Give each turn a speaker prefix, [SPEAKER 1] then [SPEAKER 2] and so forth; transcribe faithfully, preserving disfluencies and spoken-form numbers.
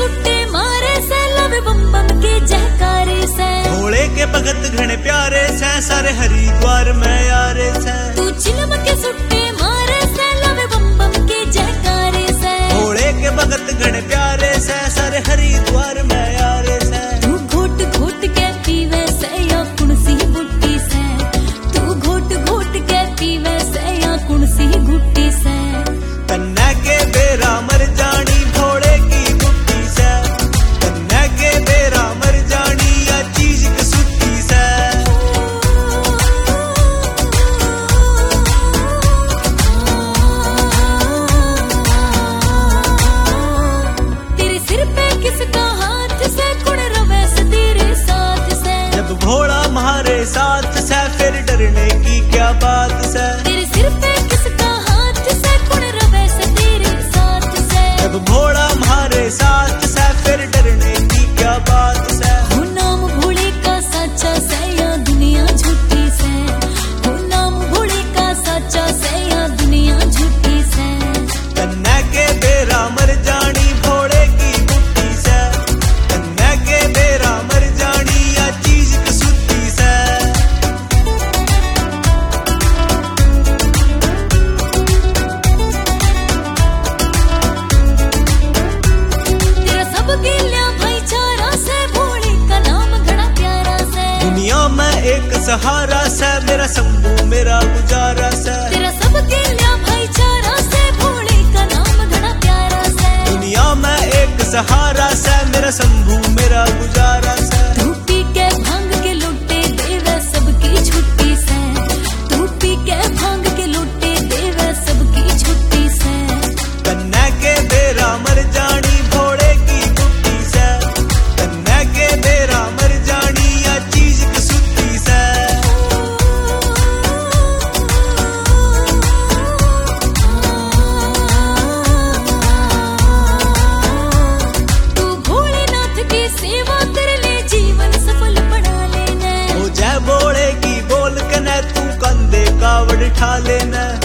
[SPEAKER 1] सुट्टे मारे से लव बम बम के जयकारे से।
[SPEAKER 2] भोले के भगत घने प्यारे से सारे हरिद्वार में यारे से।
[SPEAKER 1] तू चिलम के सुट्टे मारे से लव बम बम के जयकारे से।
[SPEAKER 2] भोले के भगत घने प्यारे से सारे हरिद्वार में यारे से।
[SPEAKER 1] तू घोट घोट के पीवे से या कुणसी बुट्टी से। तू घोट घोट के पीवे से या कुणसी गुट्टी से।
[SPEAKER 2] कन्या के बेरा मर जानी भोले की गुट्टी से। कन्या के बेरा मर जानी या चीज की सुट्टी से।
[SPEAKER 1] तेरे सिर पे किसका हाथ से कुण रवे से तेरे साथ से।
[SPEAKER 2] जब भोला हमारे साथ से फिर डरने की क्या बात से।
[SPEAKER 1] तेरे सिर पे किसका हाथ से कुण रवे से तेरे साथ से।
[SPEAKER 2] जब भोला हमारे साथ से फिर डरने की क्या बात से।
[SPEAKER 1] हो नाम भोले का सच्चा से या दुनिया झूठी से। हो नाम भोले का सच्चा से या दुनिया झूठी से।
[SPEAKER 2] कन्या के बेरा मर जानी भोले की गुट्टी से। कन्या के बेरा मर जानी या चीज की सुट्टी से।
[SPEAKER 1] तेरा सब गिल्या भाईचारा से भोले का नाम घड़ा प्यारा से।
[SPEAKER 2] दुनिया में एक सहारा से मेरा शंभू मेरा गुजारा से।
[SPEAKER 1] तेरा सब गिल्या भाईचारा से भोले का नाम घड़ा प्यारा से।
[SPEAKER 2] दुनिया में एक सहारा से मेरा शंभू मेरा गुजारा से।
[SPEAKER 1] तू पी के भांग के लुट्टे देवे सबकी छुट्टी से। तू पी के भांग के लुट्टे देवे सबकी छुट्टी से।
[SPEAKER 2] कन्या के बेरा मर जानी भोले की गुट्टी से। कन्या के बेरा मर जानी या चीज की सुट्टी से।
[SPEAKER 1] तू भोलेनाथ की सेवा कर ले जीवन सफल बना लेना।
[SPEAKER 2] ओ जय भोले की बोल के न तू कंधे कावड़ ठा लेना।